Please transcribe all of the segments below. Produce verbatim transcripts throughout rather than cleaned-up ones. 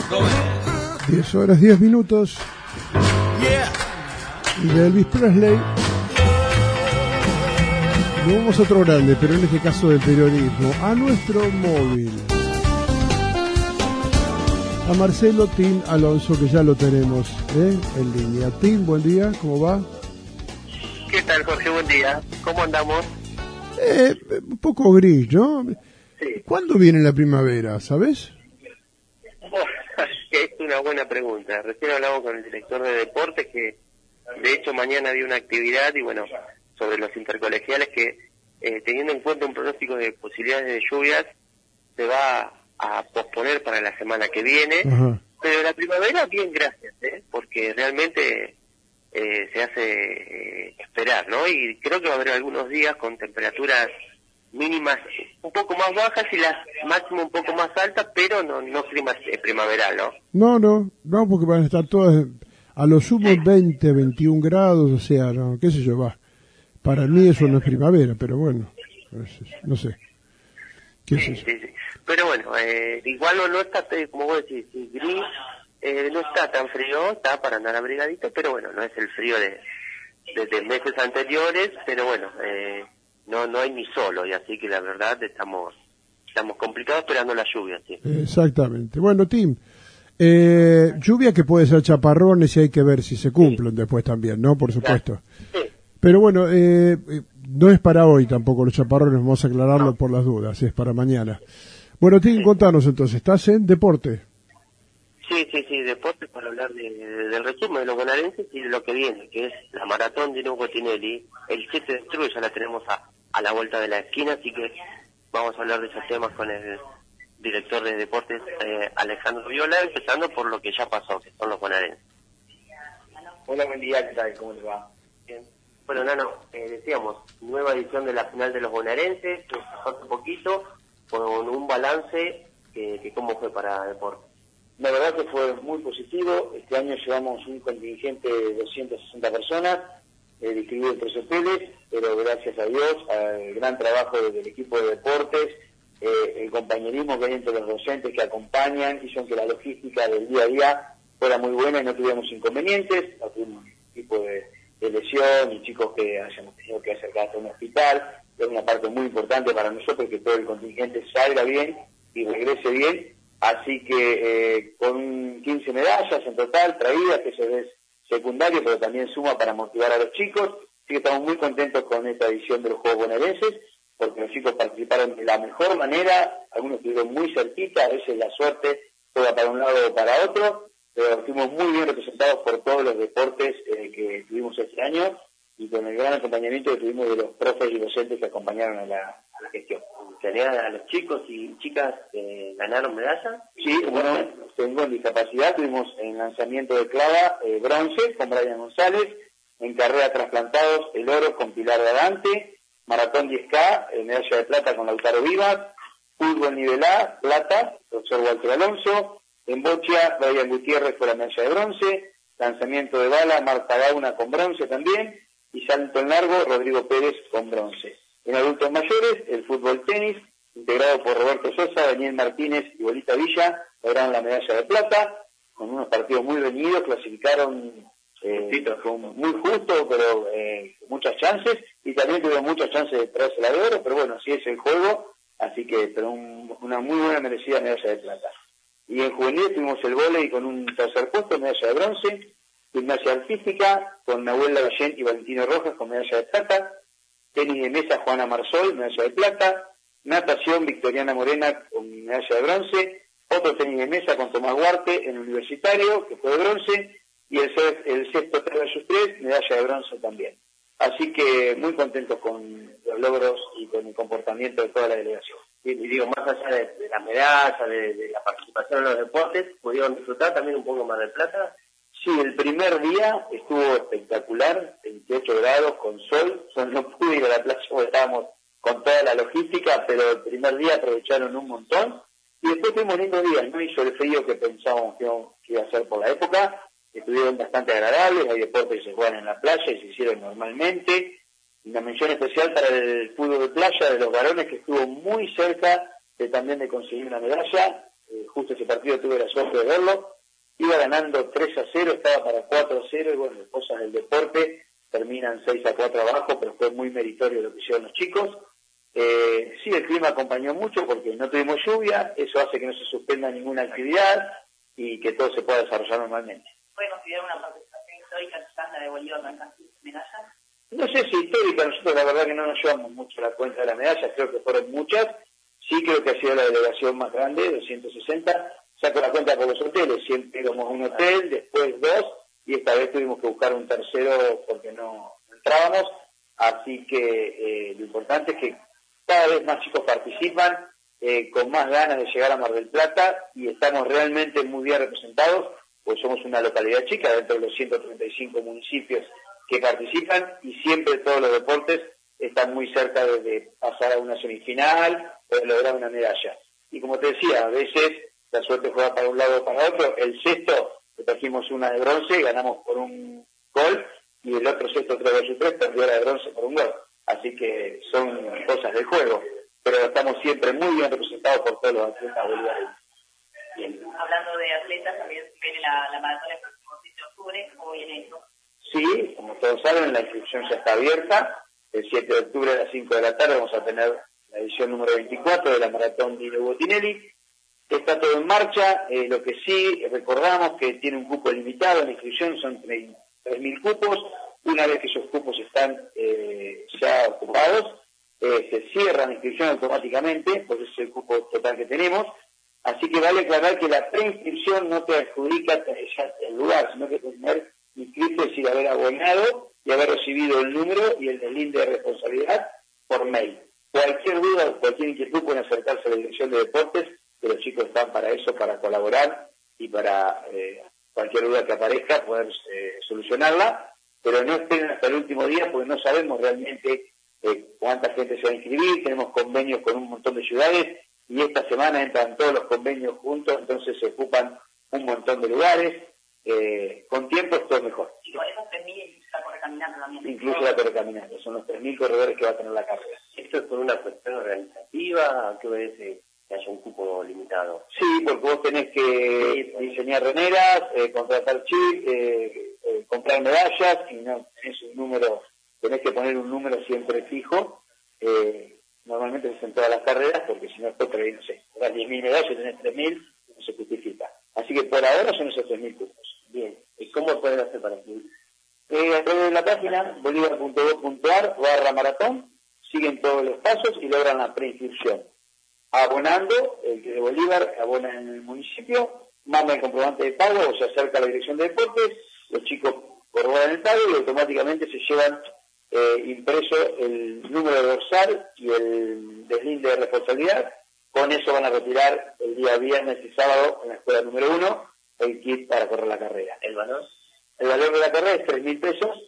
diez horas, diez minutos. Y de Elvis Presley nos vamos a otro grande, pero en este caso del periodismo, a nuestro móvil, a Marcelo Tim Alonso, que ya lo tenemos ¿eh? en línea. Tim, buen día, ¿cómo va? ¿Qué tal, Jorge? Buen día. ¿Cómo andamos? Eh, un poco gris, ¿no? Sí. ¿Cuándo viene la primavera, sabes? Oh, es una buena pregunta. Recién hablamos con el director de deportes que, de hecho, mañana había una actividad y, bueno, sobre los intercolegiales que, eh, teniendo en cuenta un pronóstico de posibilidades de lluvias, se va a posponer para la semana que viene. Ajá. Pero la primavera, bien, gracias, ¿eh? Porque realmente eh, se hace eh, esperar, ¿no? Y creo que va a haber algunos días con temperaturas mínimas un poco más bajas y las máximas un poco más altas, pero no no clima eh, primaveral, ¿no? No, no, no, porque van a estar todas a lo sumo veinte, veintiún grados, o sea, no, qué sé yo, va. Para mí eso no es primavera, pero bueno, no sé. ¿Qué sí, es eso? sí, sí. Pero bueno, eh, igual no, no está, como vos decís, gris, eh, no está tan frío, está para andar abrigadito, pero bueno, no es el frío de, de, de meses anteriores, pero bueno, eh, no no hay ni solo, y así que la verdad estamos estamos complicados esperando la lluvia, sí. Exactamente. Bueno, Tim, eh, lluvia que puede ser chaparrones y hay que ver si se cumplen después también, ¿no? Por supuesto. Sí. Pero bueno, eh, no es para hoy tampoco los chaparrones, vamos a aclararlo No. por las dudas, es para mañana. Bueno, Tim, Sí. contanos entonces, ¿estás en deporte? Sí, sí, sí, deportes para hablar de, de- del resumen de los bonaerenses y de lo que viene, que es la maratón de Hugo Tinelli. El siete de octubre ya la tenemos a, a la vuelta de la esquina, así que vamos a hablar de esos temas con el director de deportes, eh, Alejandro Viola, empezando por lo que ya pasó, que son los bonaerenses. Hola, buen día, ¿qué tal? ¿Cómo les va? Bien. Bueno, Nano, eh, decíamos, nueva edición de la final de los bonaerenses, que pasó hace poquito, con un balance que, que cómo fue para deporte. La verdad que fue muy positivo. Este año llevamos un contingente de doscientas sesenta personas, eh, distribuido en tres hoteles, pero gracias a Dios, al gran trabajo del equipo de deportes, eh, el compañerismo que hay entre los docentes que acompañan, hizo que la logística del día a día fuera muy buena y no tuvimos inconvenientes, no tuvimos ningún tipo de, de lesión y chicos que hayamos tenido que acercarse a un hospital. Es una parte muy importante para nosotros que todo el contingente salga bien y regrese bien. Así que eh, con quince medallas en total traídas, que eso es secundario, pero también suma para motivar a los chicos. Así que estamos muy contentos con esta edición de los Juegos Bonaerenses, porque los chicos participaron de la mejor manera, algunos estuvieron muy cerquita, a veces la suerte juega para un lado o para otro, pero estuvimos muy bien representados por todos los deportes eh, que tuvimos este año y con el gran acompañamiento que tuvimos de los profes y docentes que acompañaron a la, a la gestión. ¿Tenían a los chicos y chicas que ganaron medallas? Sí, bueno, tengo en discapacidad, tuvimos en lanzamiento de clava eh, bronce con Brian González, en carrera trasplantados el oro con Pilar Davante, maratón diez K, eh, medalla de plata con Lautaro Vivas, fútbol nivel A, plata, profesor Walter Alonso, en bocha, Brian Gutiérrez fue la medalla de bronce, lanzamiento de bala, Marta Gauna con bronce también, y salto en largo, Rodrigo Pérez con bronce. En adultos mayores, el fútbol tenis, integrado por Roberto Sosa, Daniel Martínez y Bolita Villa, lograron la medalla de plata, con unos partidos muy reñidos, clasificaron eh, con muy justo, pero eh, con muchas chances, y también tuvieron muchas chances de traerse la de oro, pero bueno, así es el juego, así que pero un, una muy buena merecida medalla de plata. Y en juvenil tuvimos el vóley con un tercer puesto, medalla de bronce, gimnasia artística, con Nahuel Lavallén y Valentino Rojas con medalla de plata, tenis de mesa Juana Marsol, medalla de plata, natación Victoriana Morena con medalla de bronce, otro tenis de mesa con Tomás Huarte en el universitario, que fue de bronce, y el, el sexto tres versus tres, medalla de bronce también. Así que muy contentos con los logros y con el comportamiento de toda la delegación. Y, y digo, más allá de, de la medalla, de, de la participación en los deportes, ¿pudieron disfrutar también un poco más de plata? Sí, el primer día estuvo espectacular, veintiocho grados con sol, yo no pude ir a la playa porque estábamos con toda la logística, pero el primer día aprovecharon un montón, y después tuvimos lindos días, no hizo el frío que pensábamos que iba a ser por la época, estuvieron bastante agradables, hay deportes que se juegan en la playa y se hicieron normalmente. Una mención especial para el fútbol de playa de los varones, que estuvo muy cerca de también de conseguir una medalla, eh, justo se partido tuve la suerte de verlo, iba ganando tres a cero, estaba para cuatro a cero, y bueno, cosas del deporte, terminan seis a cuatro abajo, pero fue muy meritorio lo que hicieron los chicos. Eh, sí, el clima acompañó mucho porque no tuvimos lluvia, eso hace que no se suspenda ninguna actividad y que todo se pueda desarrollar normalmente. ¿Puede considerar una participación histórica quizás la de Bolívar con estas medallas? No sé si histórica, nosotros la verdad que no nos llevamos mucho la cuenta de las medallas, creo que fueron muchas, sí creo que ha sido la delegación más grande, doscientos sesenta, saco la cuenta por los hoteles, siempre íbamos a un hotel, después dos, y esta vez tuvimos que buscar un tercero porque no entrábamos, así que eh, lo importante es que cada vez más chicos participan, eh, con más ganas de llegar a Mar del Plata, y estamos realmente muy bien representados, pues somos una localidad chica dentro de los ciento treinta y cinco municipios que participan, y siempre todos los deportes están muy cerca de, de pasar a una semifinal o de lograr una medalla. Y como te decía, a veces la suerte juega para un lado o para otro. El sexto, que trajimos una de bronce, ganamos por un gol, y el otro sexto, tres versus tres, perdió la de bronce por un gol. Así que son cosas del juego, pero estamos siempre muy bien representados por todos los atletas bolivianos. Bien. Hablando de atletas, también viene la, la maratón el próximo siete de octubre, ¿cómo viene eso? Sí, como todos saben, la inscripción ya está abierta. El siete de octubre a las cinco de la tarde vamos a tener la edición número veinticuatro de la maratón Dino Botinelli. Está todo en marcha. Eh, lo que sí recordamos que tiene un cupo limitado, la inscripción son tres mil cupos. Una vez que esos cupos están eh, ya ocupados, eh, se cierra la inscripción automáticamente, porque ese es el cupo total que tenemos. Así que vale aclarar que la preinscripción no te adjudica ya el lugar, sino que tener inscrito, es decir, haber abonado y haber recibido el número y el deslinde de responsabilidad por mail. Cualquier duda o cualquier inquietud pueden acercarse a la Dirección de Deportes, que los chicos están para eso, para colaborar y para eh, cualquier duda que aparezca poder eh, solucionarla, pero no esperen hasta el último día porque no sabemos realmente eh, cuánta gente se va a inscribir. Tenemos convenios con un montón de ciudades y esta semana entran todos los convenios juntos, entonces se ocupan un montón de lugares. Eh, con tiempo esto es mejor. Y con esos tres mil incluso la correcaminata también. Incluso la correcaminata, son los tres mil corredores que va a tener la carrera. ¿Esto es por una cuestión organizativa? ¿A qué obedece que haya un cupo limitado? Sí, porque vos tenés que diseñar remeras, eh, contratar chips, eh, eh, comprar medallas, y no tenés un número, tenés que poner un número siempre fijo. Eh, normalmente se hacen todas las carreras, porque si no después por ahí, no sé, das diez mil medallas y tenés tres mil, no se justifica. Así que por ahora son esos tres mil cupos. Bien, ¿y cómo pueden hacer para inscribirse? Eh, a través de la página bolívar punto gov punto ar barra maratón, siguen todos los pasos y logran la preinscripción. Abonando, el que de Bolívar abona en el municipio, manda el comprobante de pago o se acerca a la Dirección de Deportes, los chicos corroboran el pago y automáticamente se llevan eh, impreso el número de dorsal y el deslinde de responsabilidad. Con eso van a retirar el día viernes y sábado en la escuela número uno el kit para correr la carrera. ¿El valor? El valor de la carrera es tres mil pesos,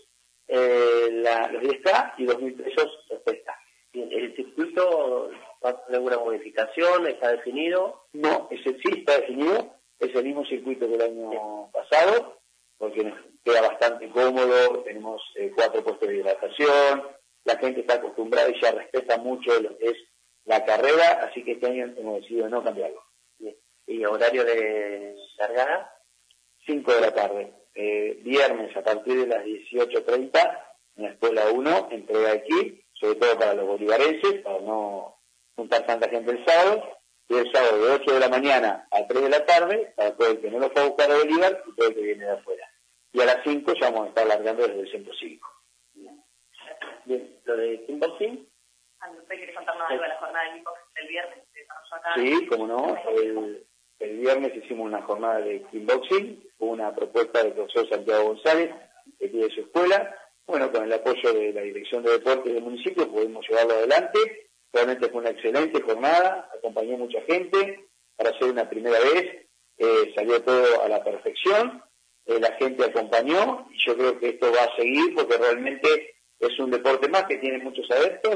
eh, la, los diez K y dos mil pesos los tres K. Bien, ¿el circuito va a tener alguna modificación? ¿Está definido? No, ese sí está definido, es el mismo circuito que el año pasado, porque nos queda bastante cómodo, tenemos eh, cuatro puestos de hidratación, la gente está acostumbrada y ya respeta mucho lo que es la carrera, así que este año hemos decidido no cambiarlo. Bien. ¿Y horario de largada? cinco de la tarde, eh, viernes a partir de las dieciocho treinta, en la escuela uno, entrega aquí, sobre todo para los bolivarenses, para no juntar tanta gente el sábado, y el sábado de ocho de la mañana a tres de la tarde, para todo el que no lo fue a buscar a Bolívar y todo el que viene de afuera. Y a las cinco ya vamos a estar largando desde el centro cívico. Bien. Bien. ¿Lo de kickboxing? ¿Usted quiere contarnos algo de la jornada de kickboxing del viernes? Acá? Sí, como no, el, el viernes hicimos una jornada de kickboxing, una propuesta del profesor Santiago González, que tiene su escuela. Bueno, con el apoyo de la Dirección de Deportes del municipio pudimos llevarlo adelante. Realmente fue una excelente jornada, acompañó mucha gente para ser una primera vez, eh, salió todo a la perfección, eh, la gente acompañó y yo creo que esto va a seguir porque realmente es un deporte más que tiene muchos adeptos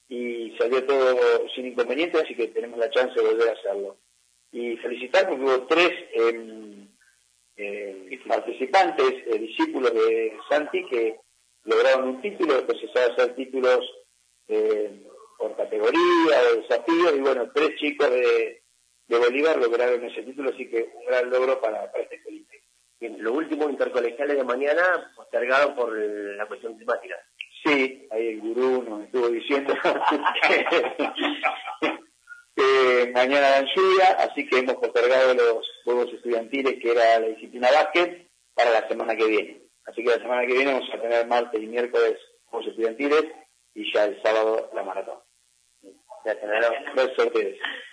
y salió todo sin inconvenientes, así que tenemos la chance de volver a hacerlo. Y felicitar porque hubo tres eh, eh, participantes, eh, discípulos de Santi, que lograron un título, después se sabe hacer títulos eh, por categoría, de desafíos, y bueno, tres chicos de, de Bolívar lograron ese título, así que un gran logro para, para este comité. Bien, los últimos intercolegiales de mañana postergados por eh, la cuestión climática. Sí, ahí el gurú nos estuvo diciendo eh, mañana dan lluvia, así que hemos postergado los juegos estudiantiles, que era la disciplina básquet, para la semana que viene. Así que la semana que viene vamos a tener martes y miércoles juegos estudiantiles y ya el sábado la maratón. Ya tendrán dos sorteos.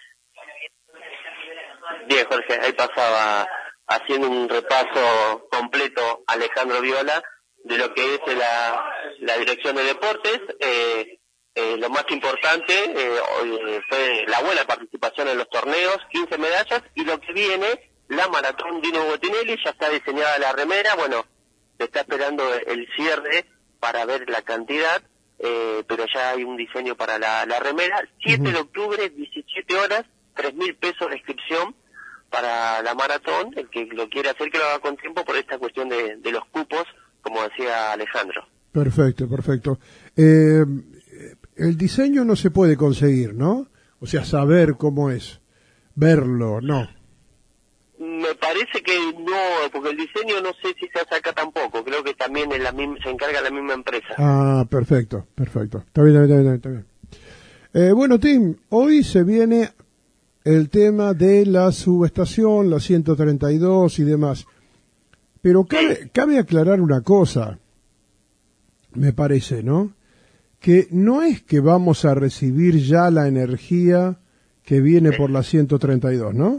Bien, Jorge, ahí pasaba haciendo un repaso completo Alejandro Viola de lo que es la, la dirección de deportes. Eh, eh, lo más importante eh, hoy fue la buena participación en los torneos, quince medallas, y lo que viene, la maratón Dino Botinelli, ya está diseñada la remera, bueno, se está esperando el cierre para ver la cantidad, eh, pero ya hay un diseño para la, la remera. siete de octubre, diecisiete horas, tres mil pesos de inscripción para la maratón. El que lo quiere hacer, que lo haga con tiempo por esta cuestión de, de los cupos, como decía Alejandro. Perfecto, perfecto. Eh, el diseño no se puede conseguir, ¿no? O sea, saber cómo es, verlo, no. Me parece que no, porque el diseño no sé si se hace acá tampoco. Creo que también en la misma, se encarga la misma empresa. Ah, perfecto, perfecto. Está bien, está bien, está bien. Eh, bueno, Tim, hoy se viene el tema de la subestación, la ciento treinta y dos y demás. Pero cabe, cabe aclarar una cosa, me parece, ¿no? Que no es que vamos a recibir ya la energía que viene por la ciento treinta y dos, ¿no?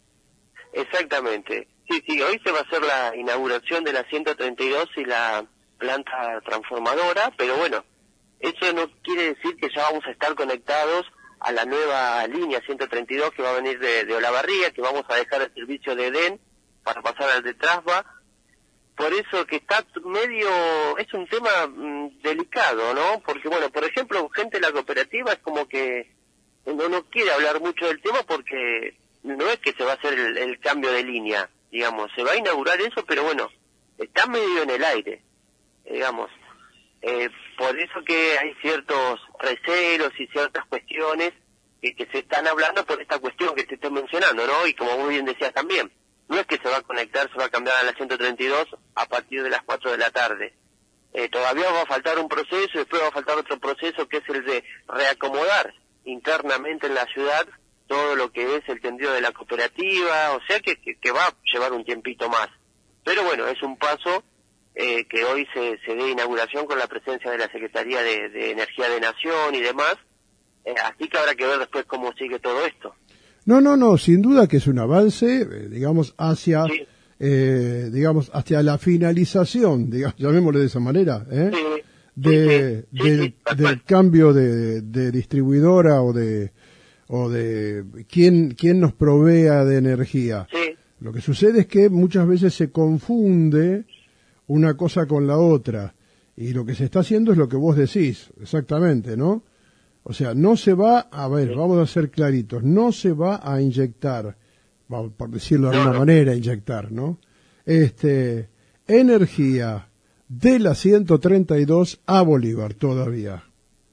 Exactamente. Sí, sí, hoy se va a hacer la inauguración de la ciento treinta y dos y la planta transformadora, pero bueno, eso no quiere decir que ya vamos a estar conectados a la nueva línea ciento treinta y dos que va a venir de, de Olavarría, que vamos a dejar el servicio de Edén para pasar al de Trasba. Por eso que está medio, es un tema mmm, delicado, ¿no? Porque bueno, por ejemplo, gente de la cooperativa es como que no, no quiere hablar mucho del tema porque no es que se va a hacer el, el cambio de línea, digamos, se va a inaugurar eso, pero bueno, está medio en el aire, digamos. Eh, por eso que hay ciertos recelos y ciertas cuestiones que, que se están hablando por esta cuestión que te estoy mencionando, ¿no? Y como muy bien decías también, no es que se va a conectar, se va a cambiar a la ciento treinta y dos a partir de las cuatro de la tarde. Eh, todavía va a faltar un proceso y después va a faltar otro proceso que es el de reacomodar internamente en la ciudad todo lo que es el tendido de la cooperativa, o sea que, que, que va a llevar un tiempito más. Pero bueno, es un paso eh, que hoy se, se dé inauguración con la presencia de la Secretaría de, de Energía de Nación y demás, eh, así que habrá que ver después cómo sigue todo esto. No, no, no, sin duda que es un avance, eh, digamos, hacia, Sí. eh, digamos, hacia la finalización, digamos, llamémosle de esa manera, ¿eh? Sí, de, sí, sí, del, sí, tal del cual. cambio de, de distribuidora o de, o de quién, quién nos provea de energía. Sí, Lo que sucede es que muchas veces se confunde una cosa con la otra, y lo que se está haciendo es lo que vos decís, exactamente, ¿no? O sea, no se va, a ver, vamos a ser claritos, no se va a inyectar, vamos, por decirlo de No, alguna no. manera, inyectar, ¿no? Este, energía de la ciento treinta y dos a Bolívar todavía.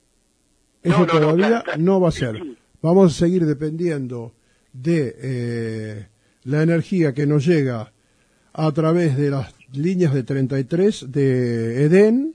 Eso No, no, no, todavía claro, claro. no va a ser. Vamos a seguir dependiendo de eh, la energía que nos llega a través de las líneas de treinta y tres de Edén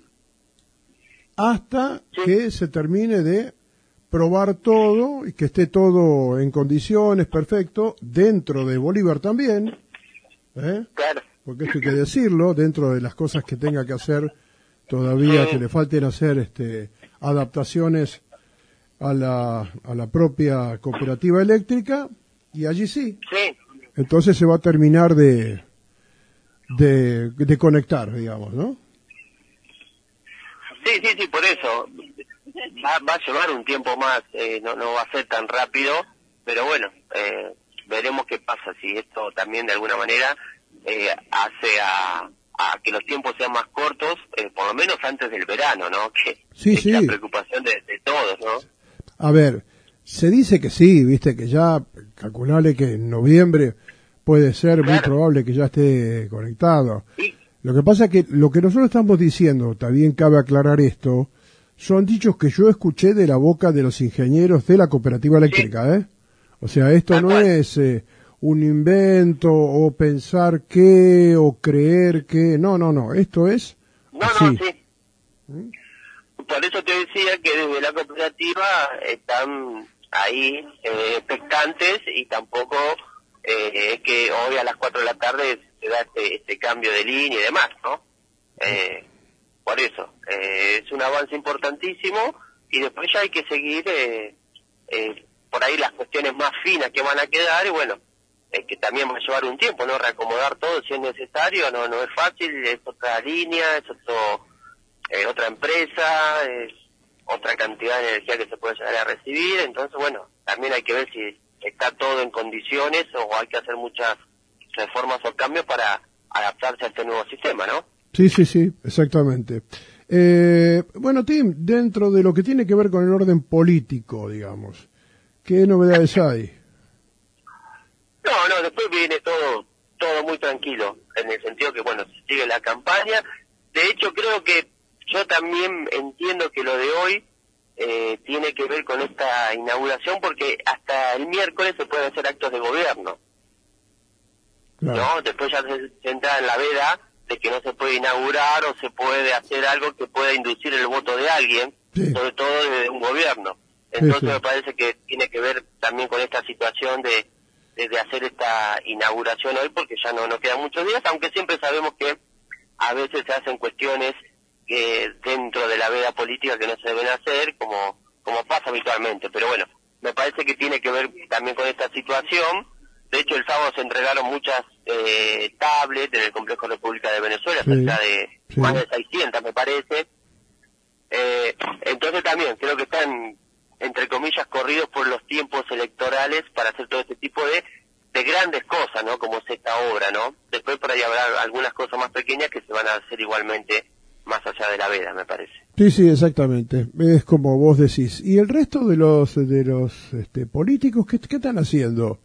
hasta Sí. que se termine de probar todo y que esté todo en condiciones, perfecto, dentro de Bolívar también, ¿eh? claro. Porque esto hay que decirlo, dentro de las cosas que tenga que hacer todavía, Sí. que le falten hacer este adaptaciones a la, a la propia cooperativa eléctrica, y allí sí, Sí, entonces se va a terminar de, de, de conectar, digamos, ¿no? sí, sí, sí, por eso. Va, va a llevar un tiempo más, eh, no, no va a ser tan rápido, pero bueno, eh, veremos qué pasa, si esto también de alguna manera eh, hace a, a que los tiempos sean más cortos, eh, por lo menos antes del verano, ¿no? Que Sí, es sí. la preocupación de, de todos, ¿no? A ver, se dice que sí, viste, que ya, calculale que en noviembre puede ser muy Claro. probable que ya esté conectado. Sí, Lo que pasa es que lo que nosotros estamos diciendo, también cabe aclarar esto, son dichos que yo escuché de la boca de los ingenieros de la cooperativa eléctrica, ¿eh? O sea, esto no es eh, un invento o pensar qué o creer que, no, no, no, esto es No, así. no, sí. ¿Mm? Por eso te decía que desde la cooperativa están ahí eh, expectantes y tampoco eh, es que hoy a las cuatro de la tarde se da este, este cambio de línea y demás, ¿no? Eh, por eso, eh, es un avance importantísimo y después ya hay que seguir eh, eh, por ahí las cuestiones más finas que van a quedar y bueno, eh, que también va a llevar un tiempo, ¿no? Reacomodar todo si es necesario, no no es fácil, es otra línea, es otro, eh, otra empresa, es otra cantidad de energía que se puede llegar a recibir, entonces bueno, también hay que ver si está todo en condiciones o hay que hacer muchas reformas o cambios para adaptarse a este nuevo sistema, ¿no? Sí, sí, sí, exactamente. Eh, bueno, Tim, dentro de lo que tiene que ver con el orden político, digamos, ¿qué novedades hay? No, no, después viene todo todo muy tranquilo, en el sentido que, bueno, se sigue la campaña. De hecho, creo que yo también entiendo que lo de hoy eh, tiene que ver con esta inauguración, porque hasta el miércoles se pueden hacer actos de gobierno, Claro. ¿no? Después ya se, se entra en la veda de que no se puede inaugurar o se puede hacer algo que pueda inducir el voto de alguien, Sí. sobre todo de un gobierno. Entonces Sí, sí. me parece que tiene que ver también con esta situación de, de, de hacer esta inauguración hoy, porque ya no, no quedan muchos días, aunque siempre sabemos que a veces se hacen cuestiones que dentro de la veda política que no se deben hacer, como, como pasa habitualmente. Pero bueno, me parece que tiene que ver también con esta situación. De hecho, el sábado se entregaron muchas eh, tablets en el Complejo República de Venezuela, Sí, cerca de sí. más de seiscientas, me parece. Eh, entonces también creo que están, entre comillas, corridos por los tiempos electorales para hacer todo este tipo de, de grandes cosas, ¿no? Como es esta obra, ¿no? Después por ahí habrá algunas cosas más pequeñas que se van a hacer igualmente más allá de la veda, me parece. Sí, sí, exactamente. Es como vos decís. ¿Y el resto de los de los este, políticos qué, qué están haciendo?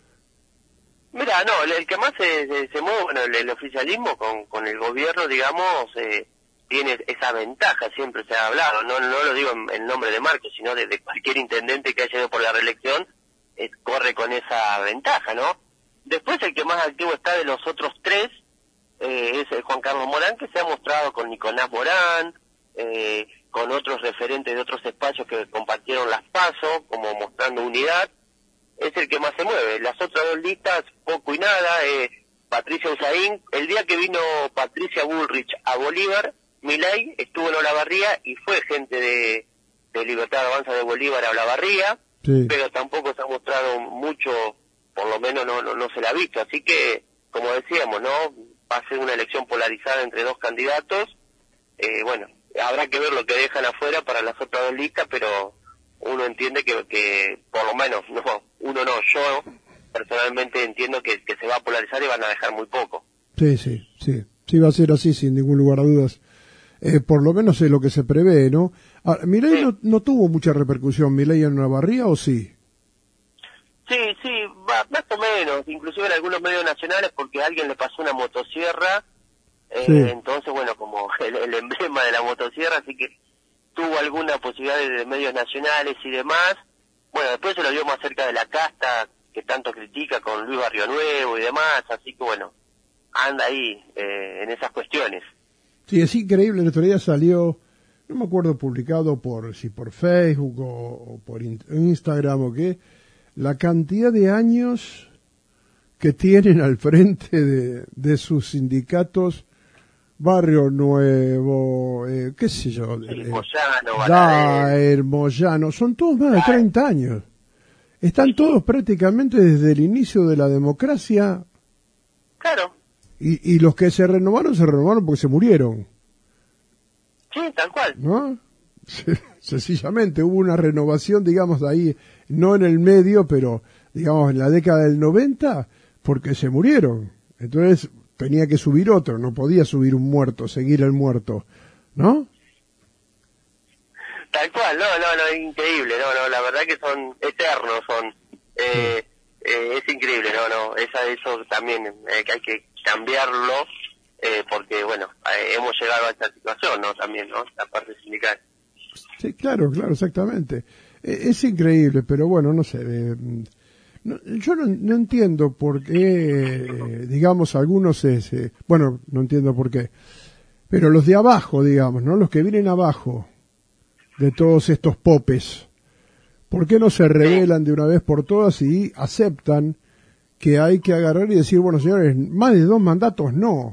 Mira, no, el, el que más se, se, se mueve, bueno, el, el oficialismo con, con el gobierno, digamos, eh, tiene esa ventaja, siempre se ha hablado, no no lo digo en, en nombre de Marcos, sino de, de cualquier intendente que haya ido por la reelección, eh, corre con esa ventaja, ¿no? Después el que más activo está de los otros tres eh, es el Juan Carlos Morán, que se ha mostrado con Nicolás Morán, eh, con otros referentes de otros espacios que compartieron las PASO, como mostrando unidad. Es el que más se mueve. Las otras dos listas, poco y nada. Eh, Patricia Usaín, el día que vino Patricia Bullrich a Bolívar, Milei estuvo en Olavarría y fue gente de, de Libertad Avanza de Bolívar a Olavarría, Sí. pero tampoco se ha mostrado mucho, por lo menos no, no, no se la ha visto. Así que, como decíamos, ¿no? Va a ser una elección polarizada entre dos candidatos. Eh, bueno, habrá que ver lo que dejan afuera para las otras dos listas, pero uno entiende que, que por lo menos, no, uno no, yo personalmente entiendo que, que se va a polarizar y van a dejar muy poco. Sí, sí, sí. Sí, va a ser así, sin ningún lugar a dudas. Eh, por lo menos es lo que se prevé, ¿no? Ah, Milei Sí. no, no tuvo mucha repercusión, Milei en Olavarría, ¿o sí? Sí, sí, va, más o menos, inclusive en algunos medios nacionales, porque a alguien le pasó una motosierra, eh, Sí. entonces, bueno, como el, el emblema de la motosierra, así que tuvo alguna posibilidad de, de medios nacionales y demás. Bueno, después se lo vio más cerca de la casta, que tanto critica con Luis Barrio Nuevo y demás, así que bueno, anda ahí eh, en esas cuestiones. Sí, es increíble, el otro día salió, no me acuerdo publicado por si por Facebook o, o por in- Instagram o qué, la cantidad de años que tienen al frente de, de sus sindicatos, Barrio Nuevo, eh, qué sé yo, Sí, eh, Moyano, Valadez. Daer, Moyano, son todos más de treinta años. Están todos prácticamente desde el inicio de la democracia Claro, y, y los que se renovaron, se renovaron porque se murieron, sí, tal cual. ¿no? Sencillamente hubo una renovación, digamos, ahí, no en el medio, pero, digamos, en la década del noventa, porque se murieron. Entonces tenía que subir otro, no podía subir un muerto, seguir el muerto, ¿no? Tal cual, no, no, no, es increíble, no, no, la verdad que son eternos, son, eh, eh, es increíble, no, no, esa, eso también eh, que hay que cambiarlo, eh, porque, bueno, eh, hemos llegado a esta situación, ¿no? También, ¿no? La parte sindical. Sí, claro, claro, exactamente. Eh, es increíble, pero bueno, no sé. Eh, No, yo no, no entiendo por qué, eh, digamos, algunos se, se... Bueno, no entiendo por qué. Pero los de abajo, digamos, ¿no? Los que vienen abajo de todos estos popes, ¿por qué no se rebelan de una vez por todas y aceptan que hay que agarrar y decir, bueno, señores, más de dos mandatos no?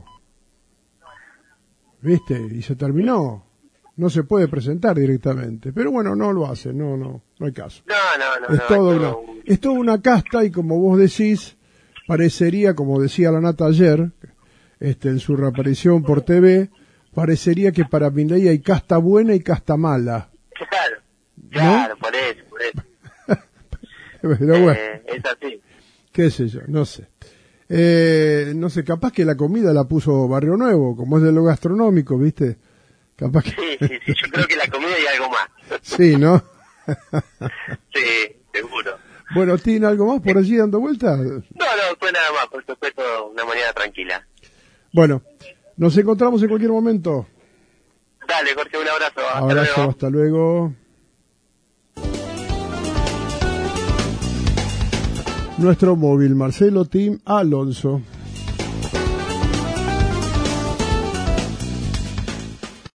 ¿Viste? Y se terminó. No se puede presentar directamente. Pero bueno, no lo hacen, no, no, no hay caso. No, no, no. Es, no, todo es, una, todo un... es toda una casta y como vos decís, parecería, como decía la Nata ayer, este, en su reaparición por T V, parecería que para Milei hay casta buena y casta mala. Claro, claro, ¿no? por eso, por eso. Pero bueno, eh, es así. qué sé yo, no sé. Eh, no sé, capaz que la comida la puso Barrio Nuevo, como es de lo gastronómico, ¿viste? Capaz que... Sí, sí, sí, yo creo que la comida y algo más. Sí, ¿no? Sí, seguro. Bueno, ¿tiene algo más por allí dando vueltas? No, no, fue nada más, porque fue toda una mañana tranquila. Bueno, nos encontramos en cualquier momento. Dale, Jorge, un abrazo. Hasta Abrazo, luego. hasta luego. Nuestro móvil, Marcelo Tim Alonso.